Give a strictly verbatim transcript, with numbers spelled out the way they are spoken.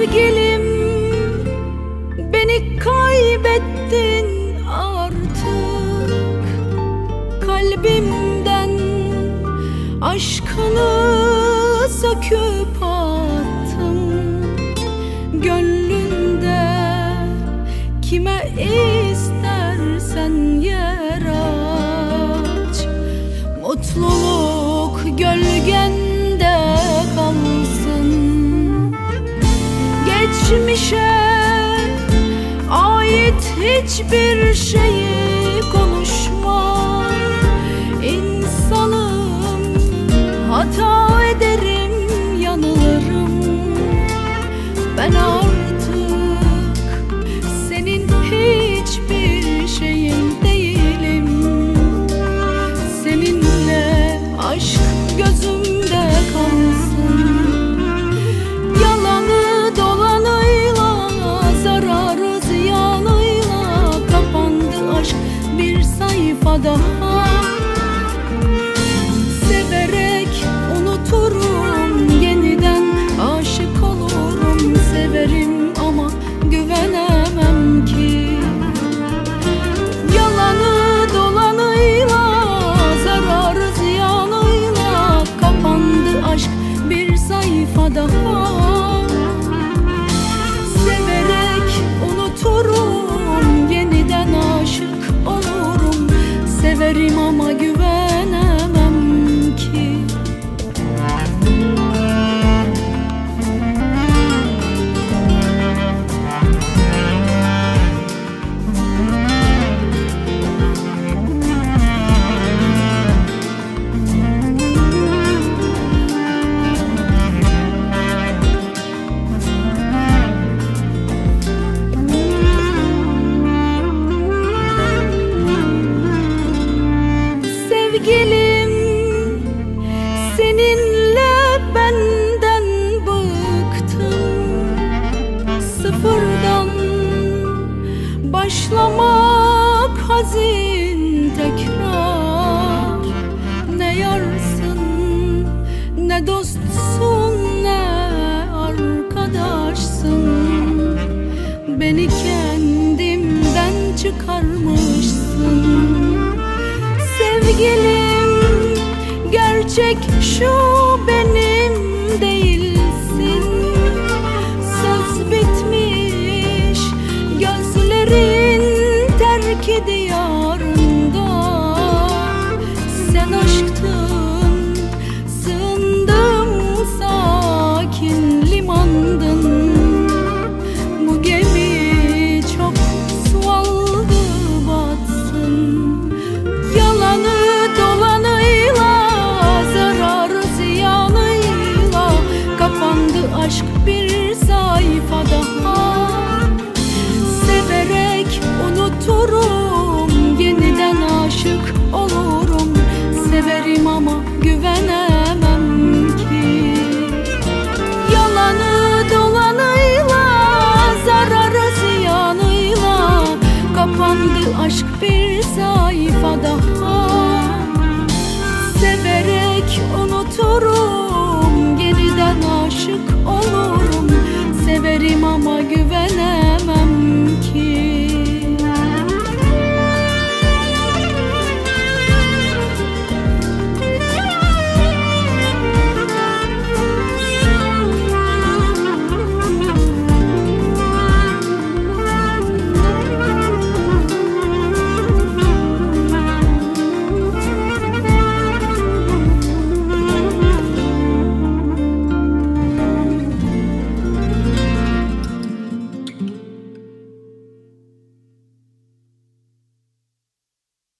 Sevgilim, beni kaybettin artık. Kalbimden aşkını söküp attım. Gönlünde kime istersen yer aç. Mutluluk gölgende kalsın. Geçmişe ait hiçbir şeyi konuşma. İnsanım, hata ederim, yanılırım. Ben artık senin hiçbir şeyin değilim. Seninle aşk gözümde kalsın. Yalanı dolanıyla, zararı ziyanıyla kapandı aşk bir sayfa daha. Severek unuturum, yeniden aşık olurum. Severim ama güvenemem ki. Yalanı dolanıyla, zararı ziyanıyla kapandı aşk bir sayfa daha. Severek unuturum, yeniden aşık olurum. Severim ama güvenemem ki. Sevgilim, seninle benden bıktım. Sıfırdan başlamak hazin tekrar. Ne yarsın, ne dostsun, ne arkadaşsın. Beni kendimden çıkarmışsın. Sevgilim, gerçek şu benim.